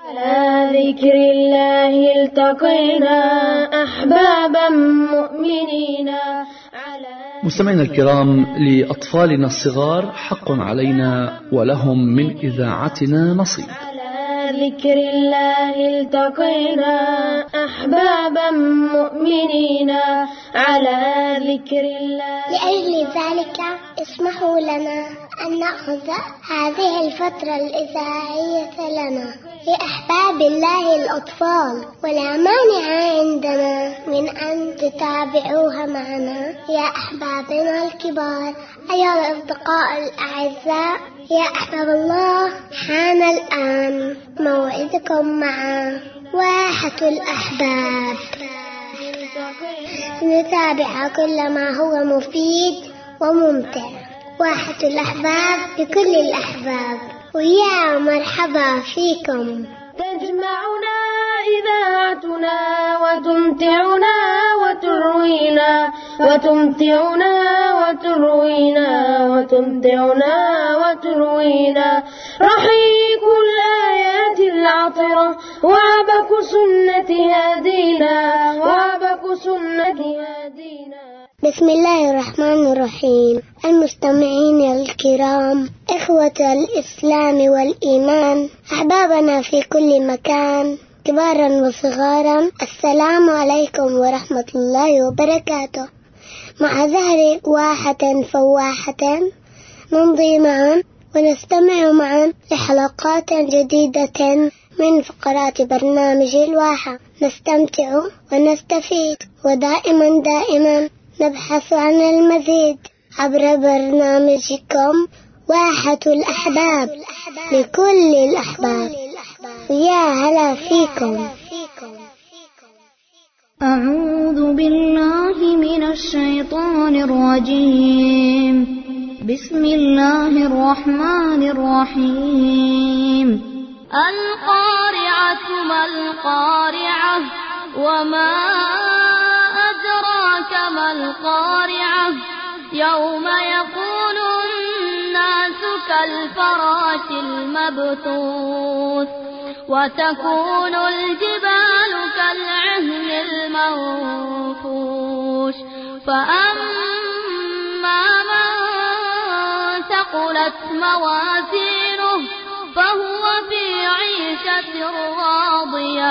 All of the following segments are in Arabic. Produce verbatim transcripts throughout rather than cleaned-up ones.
على ذكر الله التقينا أحبابا مؤمنين. مستمعينا الكرام، لأطفالنا الصغار حق علينا ولهم من إذاعتنا نصيب. على ذكر الله التقينا أحبابا مؤمنين. على ذكر الله. لأجل ذلك اسمحوا لنا أن نأخذ هذه الفترة الإذاعية لنا لأحباب الله الأطفال، ولا مانع عندنا من أن تتابعوها معنا يا أحبابنا الكبار. أيها الأصدقاء الأعزاء، يا أحباب الله، حان الآن موعدكم مع واحة الأحباب. نتابع كل ما هو مفيد وممتع. واحة الأحباب لكل الأحباب، ويا مرحبا فيكم. تجمعنا إذاعتنا وتمتعنا وتروينا وتمتعنا وتروينا وتمتعنا وتروينا. رحيق الآيات العطرة وعبك سنة هادينا وعبك سنة هادينا. بسم الله الرحمن الرحيم. المستمعين الكرام، إخوة الإسلام والإيمان، أحبابنا في كل مكان، كبارا وصغارا، السلام عليكم ورحمة الله وبركاته. مع زهر واحة فواحة نمضي معا ونستمع معا لحلقات جديدة من فقرات برنامج الواحة. نستمتع ونستفيد، ودائما دائما نبحث عن المزيد عبر برنامجكم واحة الأحباب لكل الأحباب. يا هلا فيكم. أعوذ بالله من الشيطان الرجيم. بسم الله الرحمن الرحيم. القارعة ما القارعة وما أدراك ما القارعة. يوم يكون الناس كالفراش المبثوث وتكون الجبال كالعهن المنفوش. فأما من ثقلت موازينه فهو في عيشة راضية،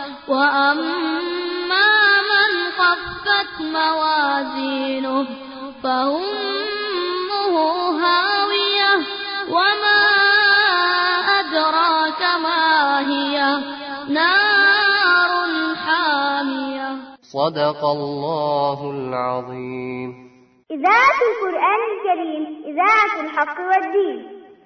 وأما من خفت موازينه فأمه هاوية، وما أدراك ما هي، نار حامية. صدق الله العظيم. إذاعة القرآن الكريم، إذاعة الحق والدين.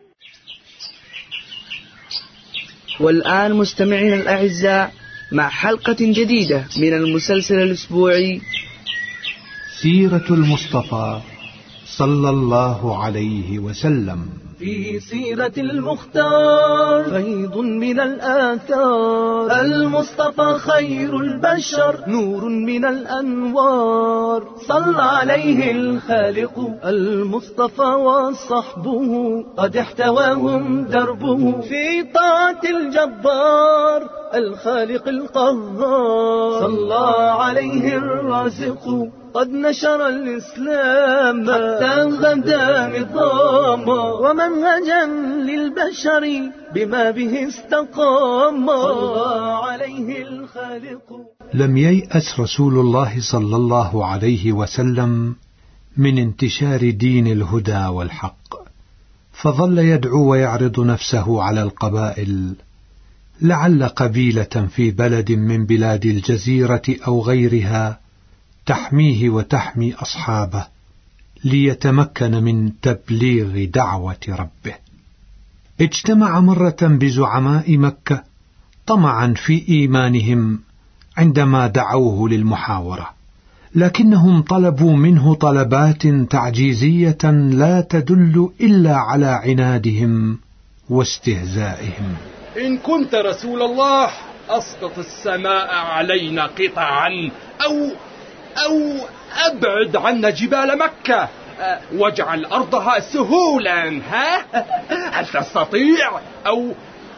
والآن مستمعين الأعزاء، مع حلقة جديدة من المسلسل الأسبوعي سيرة المصطفى صلى الله عليه وسلم. في سيرة المختار فيض من الآثار، المصطفى خير البشر نور من الأنوار. صلى عليه الخالق المصطفى وصحبه، قد احتواهم دربه في طاعة الجبار الخالق القهار. صلى عليه الرازق قد نشر الإسلام حتى غدا نظاما، ومنهجا للبشر بما به استقام. صلى عليه الخالق. لم ييأس رسول الله صلى الله عليه وسلم من انتشار دين الهدى والحق، فظل يدعو ويعرض نفسه على القبائل، لعل قبيلة في بلد من بلاد الجزيرة أو غيرها تحميه وتحمي أصحابه ليتمكن من تبليغ دعوة ربه. اجتمع مرة بزعماء مكة طمعا في إيمانهم عندما دعوه للمحاورة، لكنهم طلبوا منه طلبات تعجيزية لا تدل إلا على عنادهم واستهزائهم. إن كنت رسول الله أسقط السماء علينا قطعا، أو أو أبعد عنا جبال مكة واجعل أرضها سهولا. ها؟ هل تستطيع؟ أو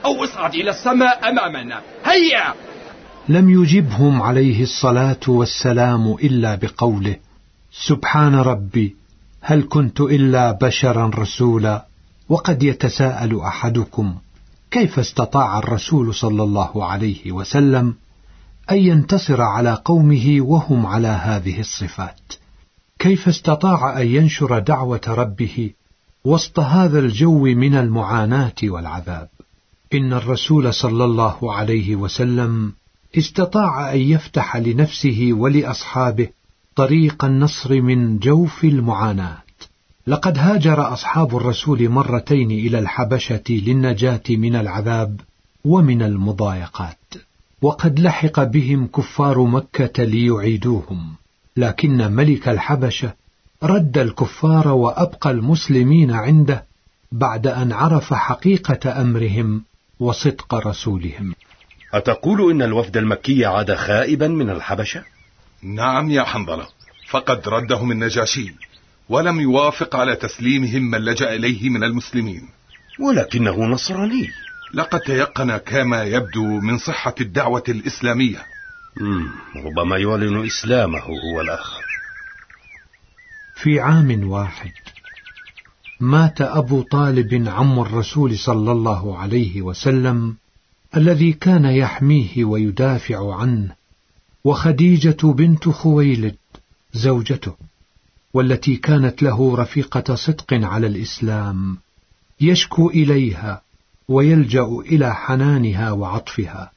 أو اصعد إلى السماء أمامنا، هيا. لم يجبهم عليه الصلاة والسلام إلا بقوله: سبحان ربي هل كنت إلا بشرا رسولا. وقد يتساءل أحدكم: كيف استطاع الرسول صلى الله عليه وسلم أن ينتصر على قومه وهم على هذه الصفات؟ كيف استطاع أن ينشر دعوة ربه وسط هذا الجو من المعاناة والعذاب؟ إن الرسول صلى الله عليه وسلم استطاع أن يفتح لنفسه ولأصحابه طريق النصر من جوف المعاناة. لقد هاجر أصحاب الرسول مرتين إلى الحبشة للنجاة من العذاب ومن المضايقات، وقد لحق بهم كفار مكة ليعيدوهم، لكن ملك الحبشة رد الكفار وأبقى المسلمين عنده بعد أن عرف حقيقة أمرهم وصدق رسولهم. أتقول إن الوفد المكي عاد خائبا من الحبشة؟ نعم يا حنظلة، فقد ردهم النجاشي ولم يوافق على تسليمهم من لجأ إليه من المسلمين. ولكنه نصراني. لقد تيقن كما يبدو من صحة الدعوة الإسلامية. مم. ربما يعلن إسلامه هو الآخر. في عام واحد مات أبو طالب عم الرسول صلى الله عليه وسلم الذي كان يحميه ويدافع عنه، وخديجة بنت خويلد زوجته، والتي كانت له رفيقة صدق على الإسلام، يشكو إليها ويلجأ إلى حنانها وعطفها،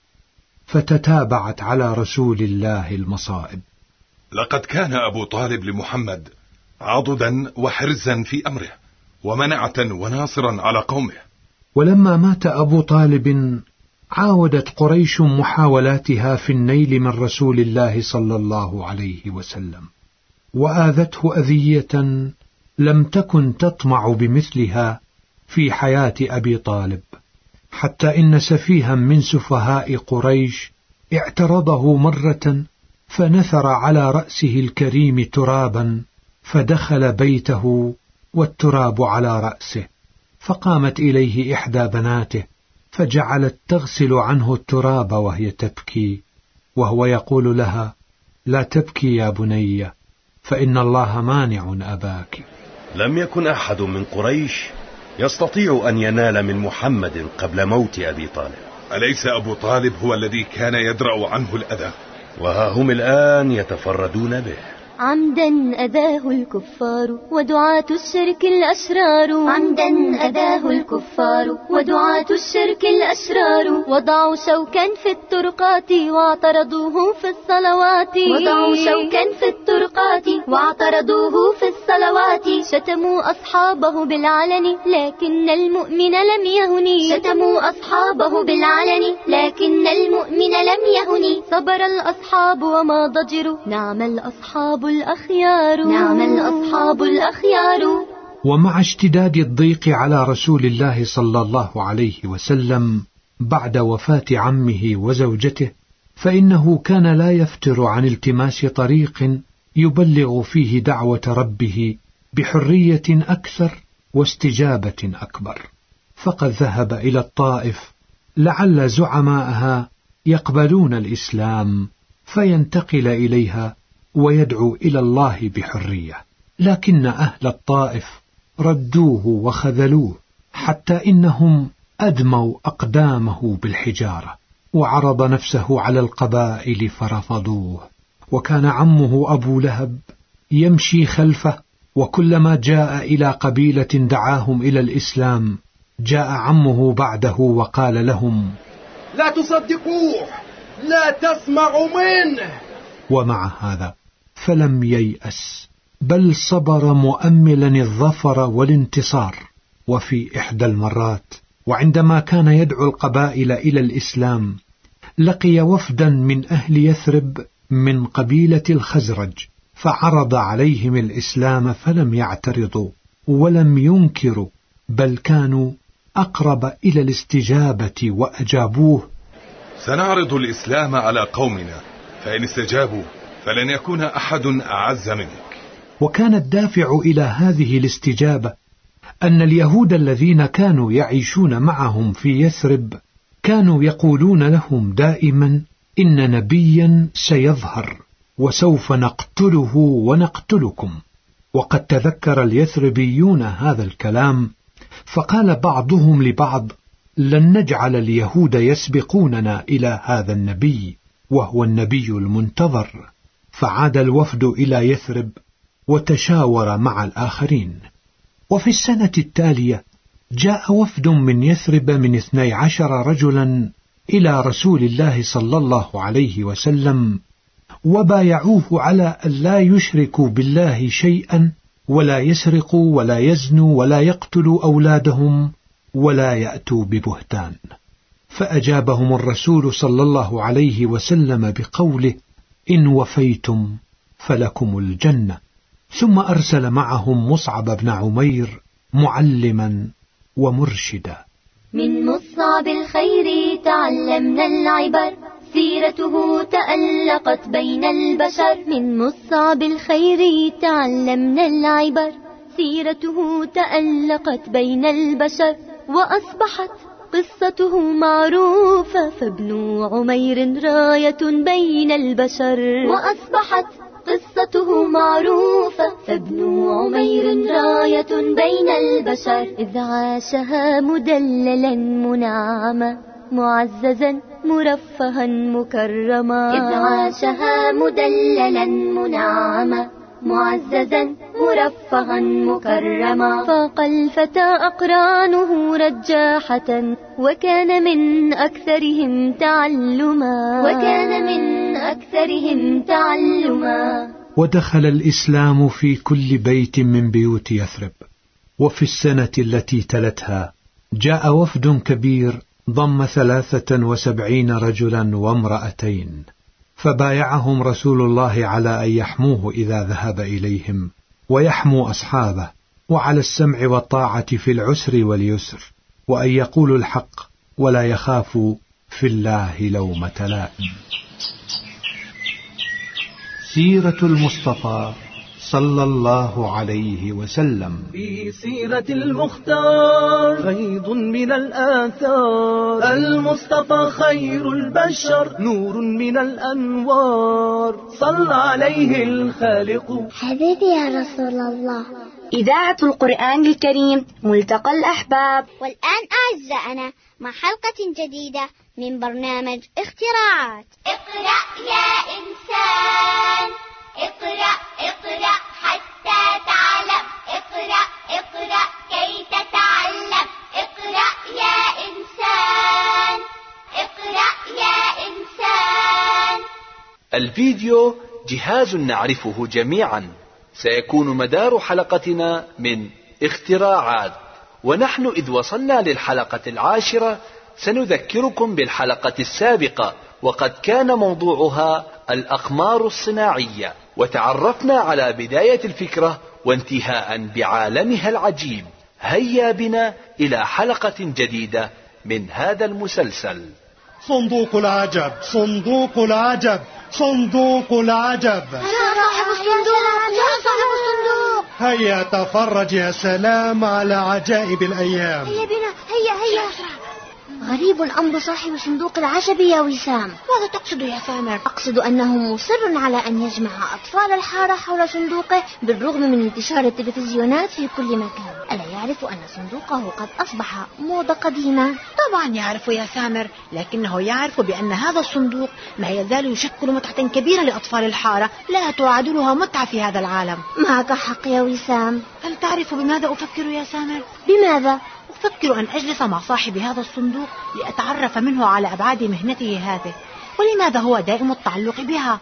فتتابعت على رسول الله المصائب. لقد كان أبو طالب لمحمد عضدا وحرزا في أمره، ومنعة وناصرا على قومه. ولما مات أبو طالب عاودت قريش محاولاتها في النيل من رسول الله صلى الله عليه وسلم، وآذته أذية لم تكن تطمع بمثلها في حياة أبي طالب، حتى إن سفيها من سفهاء قريش اعترضه مرة فنثر على رأسه الكريم ترابا، فدخل بيته والتراب على رأسه، فقامت إليه إحدى بناته فجعلت تغسل عنه التراب وهي تبكي، وهو يقول لها: لا تبكي يا بني، فإن الله مانع أباك. لم يكن أحد من قريش يستطيع أن ينال من محمد قبل موت أبي طالب. أليس أبو طالب هو الذي كان يدرأ عنه الأذى؟ وها هم الآن يتفردون به. عمدا أذاه الكفار ودعاة الشرك الأشرار، عمدا أذاه الكفار ودعاة الشرك الأشرار، وضعوا شوكا في الطرقات واعترضوه في الصلوات، وضعوا شوكا في الطرقات واعترضوه في الصلوات، شتموا أصحابه بالعلن لكن المؤمن لم يهني، شتموا أصحابه بالعلن لكن المؤمن لم يهني، صبر الأصحاب وما ضجروا، نعم الأصحاب الأخيار، نعم الأصحاب الأخيار. ومع اشتداد الضيق على رسول الله صلى الله عليه وسلم بعد وفاة عمه وزوجته، فإنه كان لا يفتر عن التماس طريق يبلغ فيه دعوة ربه بحرية أكثر واستجابة أكبر، فقد ذهب إلى الطائف لعل زعماءها يقبلون الإسلام فينتقل إليها ويدعو إلى الله بحرية، لكن أهل الطائف ردوه وخذلوه، حتى إنهم أدموا أقدامه بالحجارة، وعرض نفسه على القبائل فرفضوه. وكان عمه أبو لهب يمشي خلفه، وكلما جاء إلى قبيلة دعاهم إلى الإسلام جاء عمه بعده وقال لهم: لا تصدقوه، لا تسمعوا منه. ومع هذا فلم ييأس، بل صبر مؤملا الظفر والانتصار. وفي إحدى المرات وعندما كان يدعو القبائل إلى الإسلام لقي وفدا من أهل يثرب من قبيلة الخزرج، فعرض عليهم الإسلام فلم يعترضوا ولم ينكروا، بل كانوا أقرب إلى الاستجابة وأجابوه: سنعرض الإسلام على قومنا، فإن استجابوا فلن يكون أحد أعز منك. وكان الدافع إلى هذه الاستجابة أن اليهود الذين كانوا يعيشون معهم في يثرب كانوا يقولون لهم دائما إن نبيا سيظهر وسوف نقتله ونقتلكم. وقد تذكر اليثربيون هذا الكلام، فقال بعضهم لبعض: لن نجعل اليهود يسبقوننا إلى هذا النبي وهو النبي المنتظر. فعاد الوفد إلى يثرب وتشاور مع الآخرين. وفي السنة التالية جاء وفد من يثرب من اثني عشر رجلا إلى رسول الله صلى الله عليه وسلم، وبايعوه على أن لا يشركوا بالله شيئا، ولا يسرقوا ولا يزنوا ولا يقتلوا أولادهم ولا يأتوا ببهتان. فأجابهم الرسول صلى الله عليه وسلم بقوله: إن وفيتم فلكم الجنة. ثم أرسل معهم مصعب بن عمير معلما ومرشدا. من مصعب الخير تعلمنا العبر، سيرته تألقت بين البشر. من مصعب الخير تعلمنا العبر، سيرته تألقت بين البشر، وأصبحت قصته معروفة، فابن عمير راية بين البشر. وأصبحت قصته معروفة، فابن عمير راية بين البشر. إذ عاشها مدللا منعما، معززا مرفها مكرما. إذ عاشها مدللا منعما، معززا مرفها مكرما. فاق الفتى أقرانه رجاحة، وكان من أكثرهم تعلما. وكان من أكثرهم تعلما. ودخل الإسلام في كل بيت من بيوت يثرب. وفي السنة التي تلتها جاء وفد كبير ضم ثلاثة وسبعين رجلا وامرأتين، فبايعهم رسول الله على أن يحموه إذا ذهب إليهم، ويحموا أصحابه، وعلى السمع والطاعة في العسر واليسر، وأن يقولوا الحق ولا يخافوا في الله لومة لائم. سيرة المصطفى صلى الله عليه وسلم. في سيرة المختار غيض من الآثار، المصطفى خير البشر، نور من الأنوار، صلى عليه الخالق. حبيبي يا رسول الله. إذاعة القرآن الكريم، ملتقى الأحباب. والآن أعزائنا مع حلقة جديدة من برنامج اختراعات. اقرأ يا إنسان، اقرأ اقرأ حتى تعلم، اقرأ اقرأ كي تتعلم. اقرأ يا إنسان، اقرأ يا إنسان. الفيديو جهاز نعرفه جميعا، سيكون مدار حلقتنا من اختراعات. ونحن إذ وصلنا للحلقة العاشرة سنذكركم بالحلقة السابقة، وقد كان موضوعها الأقمار الصناعية، وتعرفنا على بداية الفكرة وانتهاء بعالمها العجيب. هيا بنا إلى حلقة جديدة من هذا المسلسل. صندوق العجب، صندوق العجب، صندوق العجب. أنا صاحب الصندوق، أنا صاحب الصندوق. هيا تفرج يا سلام على عجائب الأيام. هيا بنا، هيا هيا. غريب أمر صاحب صندوق العجب يا وسام. ماذا تقصد يا سامر؟ أقصد أنه مصر على أن يجمع أطفال الحارة حول صندوقه بالرغم من انتشار التلفزيونات في كل مكان. ألا يعرف أن صندوقه قد أصبح موضة قديمة؟ طبعا يعرف يا سامر، لكنه يعرف بأن هذا الصندوق ما يزال يشكل متعة كبيرة لأطفال الحارة لا تعادلها متعة في هذا العالم. معك حق يا وسام. هل تعرف بماذا أفكر يا سامر؟ بماذا؟ أفكر أن أجلس مع صاحب هذا الصندوق لأتعرف منه على أبعاد مهنته هذه، ولماذا هو دائم التعلق بها.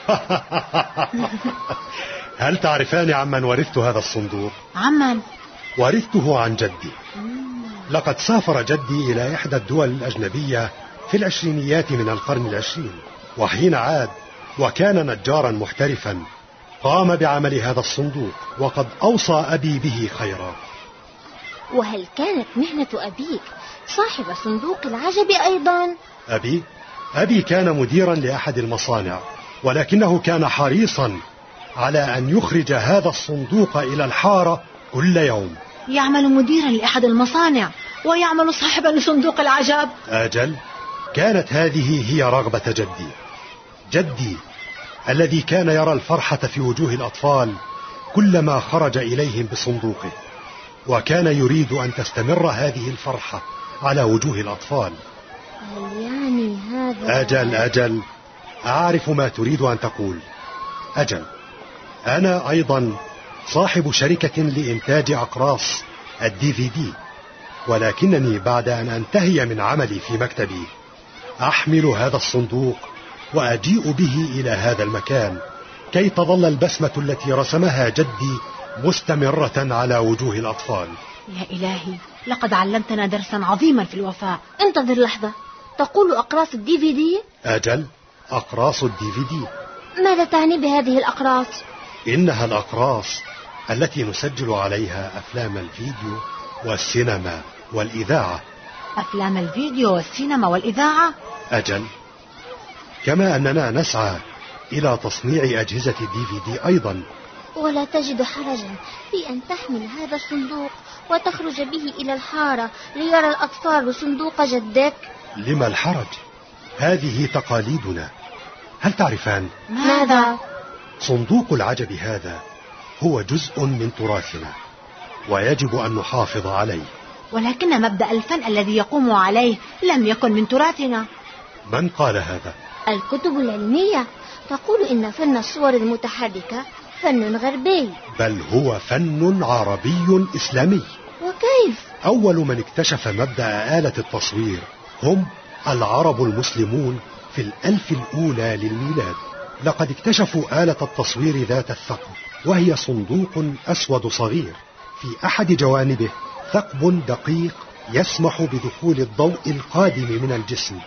هل تعرفان عمن ورثت هذا الصندوق؟ عمن؟ ورثته عن جدي. لقد سافر جدي إلى إحدى الدول الأجنبية في العشرينيات من القرن العشرين، وحين عاد وكان نجارا محترفا قام بعمل هذا الصندوق، وقد أوصى أبي به خيرا. وهل كانت مهنة أبيك صاحب صندوق العجب أيضا؟ أبي؟ أبي كان مديرا لأحد المصانع، ولكنه كان حريصا على أن يخرج هذا الصندوق إلى الحارة كل يوم. يعمل مديرا لأحد المصانع، ويعمل صاحبا لصندوق العجب. أجل، كانت هذه هي رغبة جدي. جدي الذي كان يرى الفرحة في وجوه الأطفال كلما خرج إليهم بصندوقه، وكان يريد أن تستمر هذه الفرحة على وجوه الأطفال. هل يعني هذا؟ أجل أجل، أعرف ما تريد أن تقول. أجل، أنا أيضا صاحب شركة لإنتاج أقراص الدي في دي، ولكنني بعد أن أنتهي من عملي في مكتبي أحمل هذا الصندوق وأجيء به إلى هذا المكان كي تظل البسمة التي رسمها جدي مستمرة على وجوه الأطفال. يا إلهي، لقد علمتنا درسا عظيما في الوفاء. انتظر لحظة، تقول أقراص الدي في دي؟ أجل، أقراص الدي في دي. ماذا تعني بهذه الأقراص؟ إنها الأقراص التي نسجل عليها أفلام الفيديو والسينما والإذاعة. أفلام الفيديو والسينما والإذاعة؟ أجل، كما أننا نسعى إلى تصنيع أجهزة الدي في دي أيضا. ولا تجد حرجا في أن تحمل هذا الصندوق وتخرج به إلى الحارة ليرى الأطفال صندوق جدك؟ لما الحرج؟ هذه تقاليدنا. هل تعرفان؟ ماذا؟ صندوق العجب هذا هو جزء من تراثنا ويجب أن نحافظ عليه. ولكن مبدأ الفن الذي يقوم عليه لم يكن من تراثنا. من قال هذا؟ الكتب العلمية تقول إن فن الصور المتحركة فن غربي، بل هو فن عربي إسلامي. وكيف؟ أول من اكتشف مبدأ آلة التصوير هم العرب المسلمون في الألف الأولى للميلاد. لقد اكتشفوا آلة التصوير ذات الثقب، وهي صندوق أسود صغير في أحد جوانبه ثقب دقيق يسمح بدخول الضوء القادم من الجسم،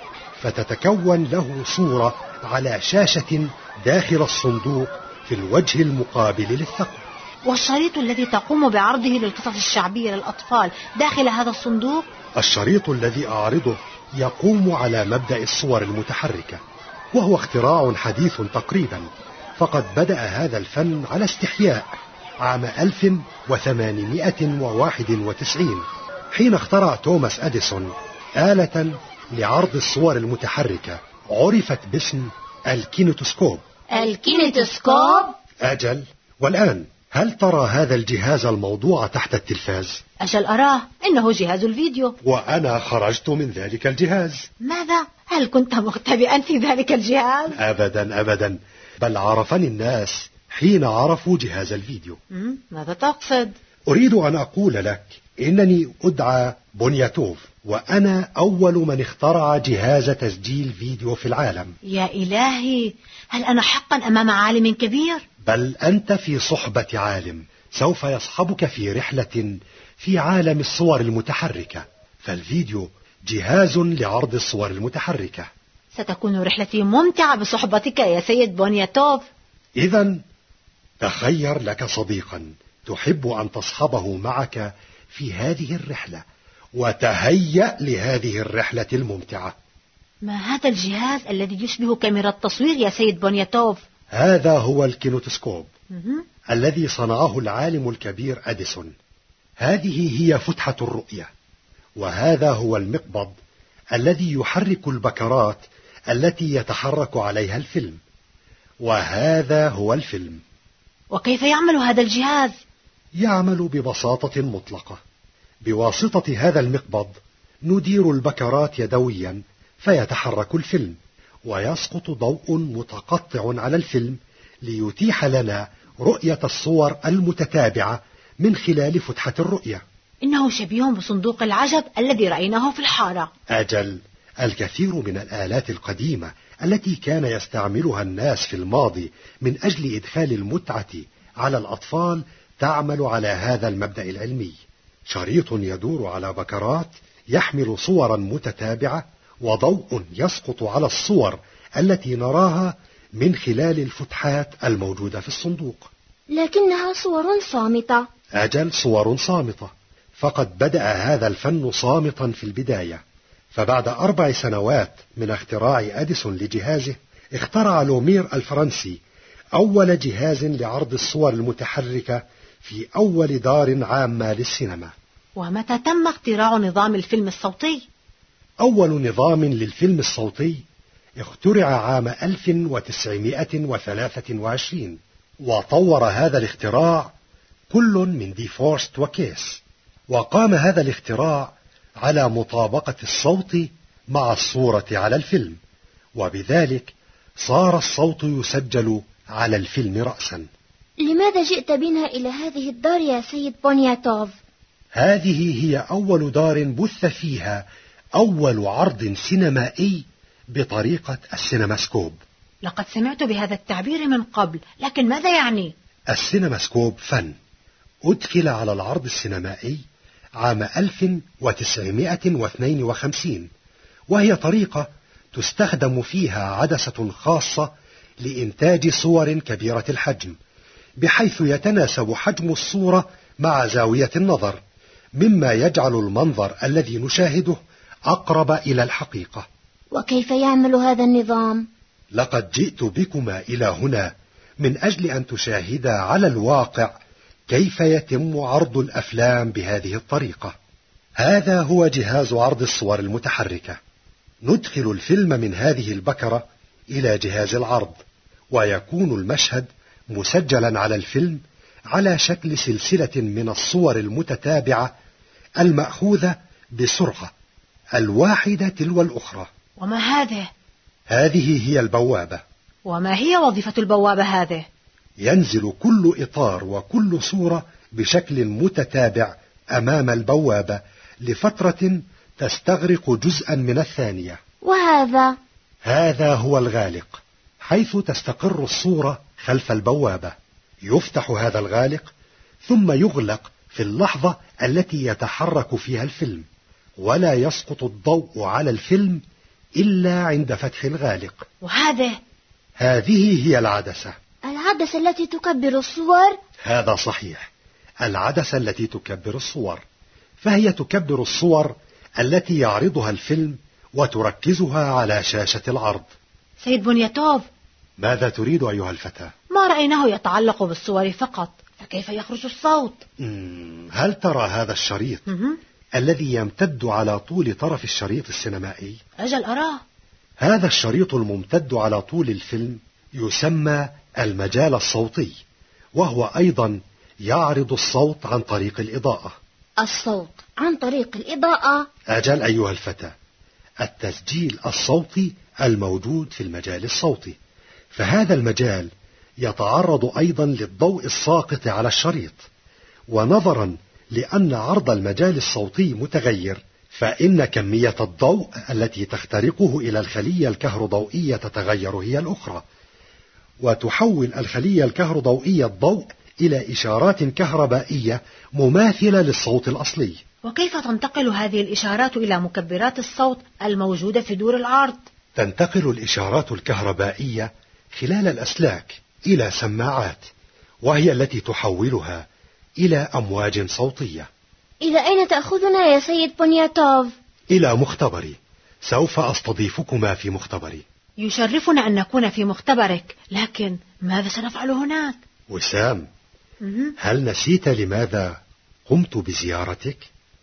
فتتكون له صورة على شاشة داخل الصندوق في الوجه المقابل للثقب. والشريط الذي تقوم بعرضه للقصص الشعبية للأطفال داخل هذا الصندوق؟ الشريط الذي أعرضه يقوم على مبدأ الصور المتحركة، وهو اختراع حديث تقريبا، فقد بدأ هذا الفن على استحياء عام ألف وثمانمائة وواحد وتسعين حين اخترع توماس أديسون آلة لعرض الصور المتحركة عرفت باسم الكينيتوسكوب. الكينيتوسكوب؟ أجل، والآن هل ترى هذا الجهاز الموضوع تحت التلفاز؟ أجل أراه، إنه جهاز الفيديو. وأنا خرجت من ذلك الجهاز. ماذا؟ هل كنت مختبئا في ذلك الجهاز؟ أبدا أبدا، بل عرفني الناس حين عرفوا جهاز الفيديو. ماذا تقصد؟ أريد أن أقول لك إنني أدعى بونياتوف، وأنا أول من اخترع جهاز تسجيل فيديو في العالم. يا إلهي، هل أنا حقا أمام عالم كبير؟ بل أنت في صحبة عالم سوف يصحبك في رحلة في عالم الصور المتحركة، فالفيديو جهاز لعرض الصور المتحركة. ستكون رحلتي ممتعة بصحبتك يا سيد بونياتوف. إذن تخير لك صديقا تحب أن تصحبه معك في هذه الرحلة، وتهيأ لهذه الرحلة الممتعة. ما هذا الجهاز الذي يشبه كاميرا التصوير يا سيد بونياتوف؟ هذا هو الكينيتوسكوب الذي صنعه العالم الكبير أديسون. هذه هي فتحة الرؤية، وهذا هو المقبض الذي يحرك البكرات التي يتحرك عليها الفيلم، وهذا هو الفيلم. وكيف يعمل هذا الجهاز؟ يعمل ببساطة مطلقة. بواسطة هذا المقبض ندير البكرات يدويا فيتحرك الفيلم، ويسقط ضوء متقطع على الفيلم ليتيح لنا رؤية الصور المتتابعة من خلال فتحة الرؤية. إنه شبيه بصندوق العجب الذي رأيناه في الحارة. أجل، الكثير من الآلات القديمة التي كان يستعملها الناس في الماضي من أجل إدخال المتعة على الأطفال تعمل على هذا المبدأ العلمي. شريط يدور على بكرات يحمل صورا متتابعة، وضوء يسقط على الصور التي نراها من خلال الفتحات الموجودة في الصندوق. لكنها صور صامتة. أجل، صور صامتة، فقد بدأ هذا الفن صامتا في البداية، فبعد أربع سنوات من اختراع أديسون لجهازه اخترع لومير الفرنسي أول جهاز لعرض الصور المتحركة في أول دار عامة للسينما. ومتى تم اختراع نظام الفيلم الصوتي؟ أول نظام للفيلم الصوتي اخترع عام ألف وتسعمائة وثلاثة وعشرين، وطور هذا الاختراع كل من دي فورست وكيس. وقام هذا الاختراع على مطابقة الصوت مع الصورة على الفيلم، وبذلك صار الصوت يسجل على الفيلم رأسا. لماذا جئت بنا إلى هذه الدار يا سيد بونياتوف؟ هذه هي أول دار بث فيها أول عرض سينمائي بطريقة السينماسكوب. لقد سمعت بهذا التعبير من قبل، لكن ماذا يعني؟ السينماسكوب فن أدخل على العرض السينمائي عام ألف وتسعمائة واثنين وخمسين، وهي طريقة تستخدم فيها عدسة خاصة لإنتاج صور كبيرة الحجم، بحيث يتناسب حجم الصورة مع زاوية النظر، مما يجعل المنظر الذي نشاهده أقرب إلى الحقيقة. وكيف يعمل هذا النظام؟ لقد جئت بكما إلى هنا من أجل أن تشاهدا على الواقع كيف يتم عرض الأفلام بهذه الطريقة. هذا هو جهاز عرض الصور المتحركة. ندخل الفيلم من هذه البكرة إلى جهاز العرض، ويكون المشهد مسجلا على الفيلم على شكل سلسلة من الصور المتتابعة المأخوذة بسرعة الواحدة تلو الأخرى. وما هذا؟ هذه هي البوابة. وما هي وظيفة البوابة هذه؟ ينزل كل إطار وكل صورة بشكل متتابع أمام البوابة لفترة تستغرق جزءا من الثانية. وهذا؟ هذا هو الغالق، حيث تستقر الصورة خلف البوابة. يفتح هذا الغالق ثم يغلق في اللحظة التي يتحرك فيها الفيلم، ولا يسقط الضوء على الفيلم إلا عند فتح الغالق. وهذا؟ هذه هي العدسة. العدسة التي تكبر الصور؟ هذا صحيح، العدسة التي تكبر الصور، فهي تكبر الصور التي يعرضها الفيلم وتركزها على شاشة العرض. سيد بونياتوف، ماذا تريد أيها الفتى؟ ما رأيناه يتعلق بالصور فقط، فكيف يخرج الصوت؟ هل ترى هذا الشريط الذي يمتد على طول طرف الشريط السينمائي؟ أجل أراه. هذا الشريط الممتد على طول الفيلم يسمى المجال الصوتي، وهو أيضا يعرض الصوت عن طريق الإضاءة. الصوت عن طريق الإضاءة؟ أجل أيها الفتى، التسجيل الصوتي الموجود في المجال الصوتي، فهذا المجال يتعرض أيضا للضوء الساقط على الشريط، ونظرا لأن عرض المجال الصوتي متغير، فإن كمية الضوء التي تخترقه إلى الخلية الكهروضوئية تتغير هي الأخرى، وتحول الخلية الكهروضوئية الضوء إلى إشارات كهربائية مماثلة للصوت الأصلي. وكيف تنتقل هذه الإشارات إلى مكبرات الصوت الموجودة في دور العرض؟ تنتقل الإشارات الكهربائية خلال الأسلاك إلى سماعات، وهي التي تحولها إلى أمواج صوتية. إلى أين تأخذنا يا سيد بونياتوف؟ إلى مختبري، سوف أستضيفكما في مختبري. يشرفنا أن نكون في مختبرك، لكن ماذا سنفعل هناك؟ وسام، هل نسيت لماذا قمت بزيارتك؟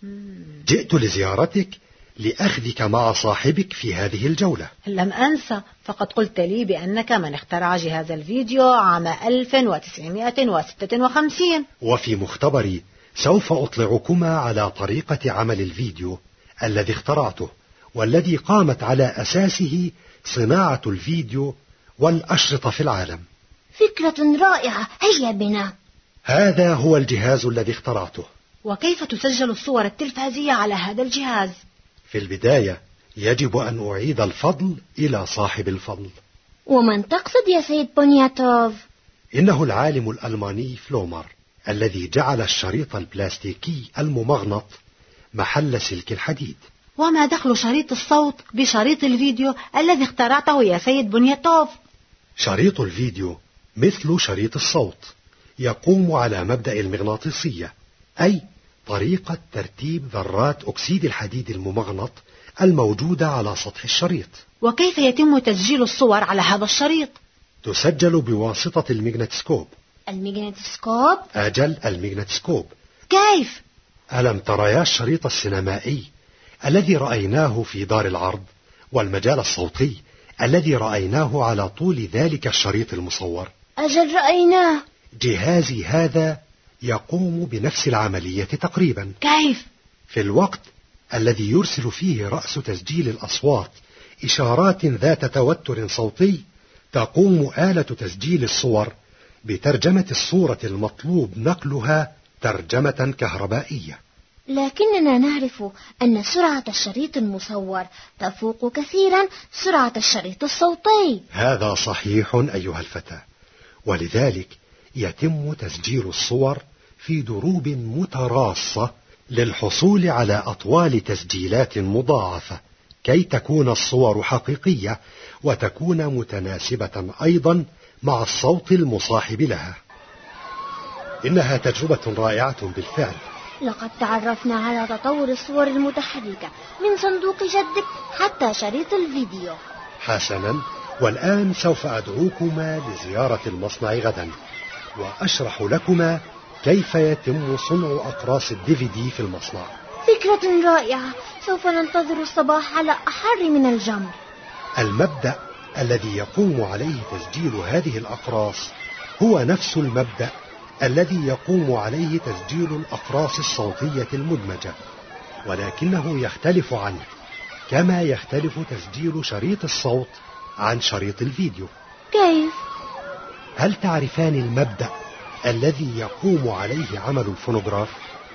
جئت لزيارتك لأخذك مع صاحبك في هذه الجولة. لم أنسى، فقد قلت لي بأنك من اخترع جهاز الفيديو عام ألف وتسعمائة وستة وخمسين. وفي مختبري سوف أطلعكما على طريقة عمل الفيديو الذي اخترعته، والذي قامت على أساسه صناعة الفيديو والأشرطة في العالم. فكرة رائعة، هيا بنا. هذا هو الجهاز الذي اخترعته. وكيف تسجل الصور التلفزية على هذا الجهاز؟ في البداية يجب أن أعيد الفضل إلى صاحب الفضل. ومن تقصد يا سيد بونياتوف؟ إنه العالم الألماني فلومر، الذي جعل الشريط البلاستيكي الممغنط محل سلك الحديد. وما دخل شريط الصوت بشريط الفيديو الذي اخترعته يا سيد بونياتوف؟ شريط الفيديو مثل شريط الصوت، يقوم على مبدأ المغناطيسية، أي طريقة ترتيب ذرات أكسيد الحديد الممغنط الموجودة على سطح الشريط. وكيف يتم تسجيل الصور على هذا الشريط؟ تسجل بواسطة المغناطيسكوب. المغناطيسكوب؟ أجل، المغناطيسكوب. كيف؟ ألم تريا الشريط السينمائي الذي رأيناه في دار العرض والمجال الصوتي الذي رأيناه على طول ذلك الشريط المصور؟ أجل رأيناه. جهازي هذا يقوم بنفس العملية تقريبا. كيف؟ في الوقت الذي يرسل فيه رأس تسجيل الأصوات إشارات ذات توتر صوتي، تقوم آلة تسجيل الصور بترجمة الصورة المطلوب نقلها ترجمة كهربائية. لكننا نعرف أن سرعة الشريط المصور تفوق كثيرا سرعة الشريط الصوتي. هذا صحيح أيها الفتى، ولذلك يتم تسجيل الصور في دروب متراصة للحصول على أطوال تسجيلات مضاعفة كي تكون الصور حقيقية وتكون متناسبة أيضا مع الصوت المصاحب لها. إنها تجربة رائعة بالفعل. لقد تعرفنا على تطور الصور المتحركة من صندوق جدك حتى شريط الفيديو. حسنا، والآن سوف أدعوكما لزيارة المصنع غدا وأشرح لكما كيف يتم صنع أقراص الدي في دي في المصنع. فكرة رائعة، سوف ننتظر الصباح على أحر من الجمر. المبدأ الذي يقوم عليه تسجيل هذه الأقراص هو نفس المبدأ الذي يقوم عليه تسجيل الأقراص الصوتية المدمجة، ولكنه يختلف عنه كما يختلف تسجيل شريط الصوت عن شريط الفيديو. كيف؟ هل تعرفان المبدأ الذي يقوم عليه عمل الفونوغراف؟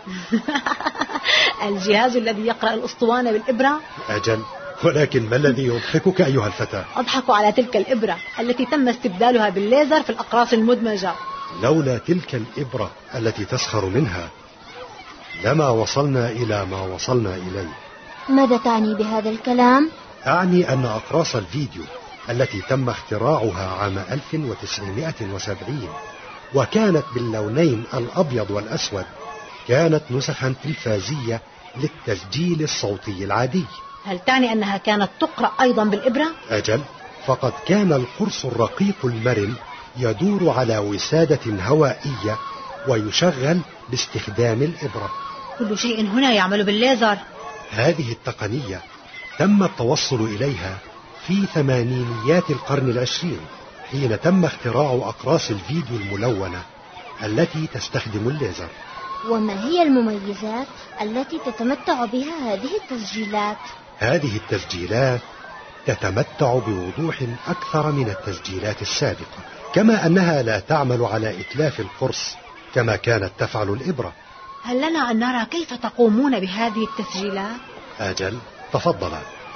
الجهاز الذي يقرأ الأسطوانة بالإبرة؟ أجل، ولكن ما الذي يضحكك أيها الفتى؟ أضحك على تلك الإبرة التي تم استبدالها بالليزر في الأقراص المدمجة. لولا تلك الإبرة التي تسخر منها لما وصلنا إلى ما وصلنا إليه. ماذا تعني بهذا الكلام؟ أعني أن أقراص الفيديو التي تم اختراعها عام ألف وتسعمائة وسبعين وكانت باللونين الأبيض والأسود كانت نسخا تلفازية للتسجيل الصوتي العادي. هل تعني أنها كانت تقرأ أيضا بالإبرة؟ أجل، فقد كان القرص الرقيق المرن يدور على وسادة هوائية ويشغل باستخدام الإبرة. كل شيء هنا يعمل بالليزر. هذه التقنية تم التوصل إليها في ثمانينيات القرن العشرين حين تم اختراع أقراص الفيديو الملونة التي تستخدم الليزر. وما هي المميزات التي تتمتع بها هذه التسجيلات؟ هذه التسجيلات تتمتع بوضوح أكثر من التسجيلات السابقة، كما أنها لا تعمل على إتلاف القرص كما كانت تفعل الإبرة. هل لنا أن نرى كيف تقومون بهذه التسجيلات؟ أجل، تفضل.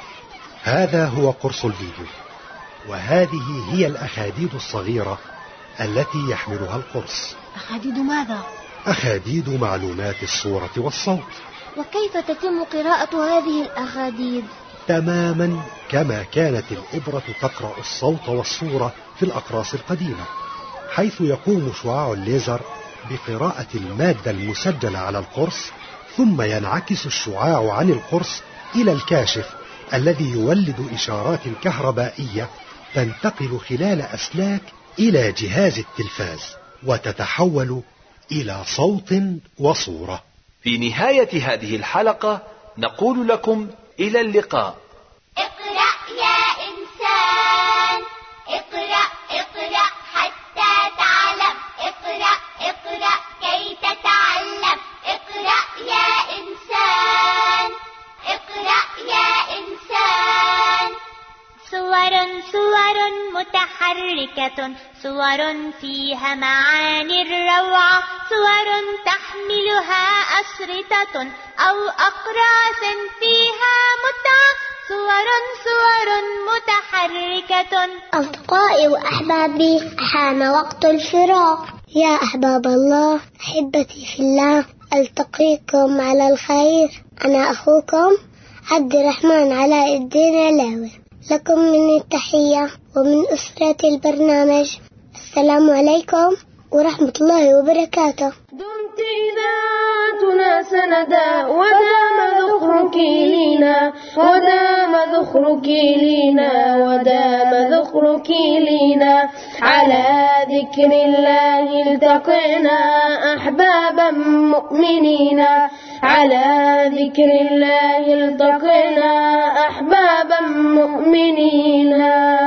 هذا هو قرص الفيديو، وهذه هي الأخاديد الصغيرة التي يحملها القرص. أخاديد ماذا؟ أخاديد معلومات الصورة والصوت. وكيف تتم قراءة هذه الأخاديد؟ تماما كما كانت الإبرة تقرأ الصوت والصورة في الأقراص القديمة، حيث يقوم شعاع الليزر بقراءة المادة المسجلة على القرص، ثم ينعكس الشعاع عن القرص إلى الكاشف الذي يولد إشارات كهربائية تنتقل خلال أسلاك إلى جهاز التلفاز وتتحول إلى صوت وصورة. في نهاية هذه الحلقة نقول لكم إلى اللقاء. اقرأ يا إنسان، اقرأ اقرأ حتى تعلم، اقرأ اقرأ كي تتعلم، اقرأ يا إنسان، اقرأ يا إنسان. صور صور متحركة، صور فيها معاني الروعة، صور تحملها أشرطة أو أقراص فيها متعة، صور صور متحركة. أصدقائي وأحبابي، حان وقت الفراق. يا أحباب الله، أحبتي في الله، ألتقيكم على الخير. أنا أخوكم عبد الرحمن علاء الدين علاوي، لكم من التحية ومن أسرة البرنامج. السلام عليكم ورحمة الله وبركاته. دمت إذاعتنا سندا، ودام ذخرك لينا، ودام ذخرك لينا، ودام ذخرك لينا. على ذكر الله التقينا أحبابا مؤمنين، على ذكر الله التقينا أحبابا مؤمنين.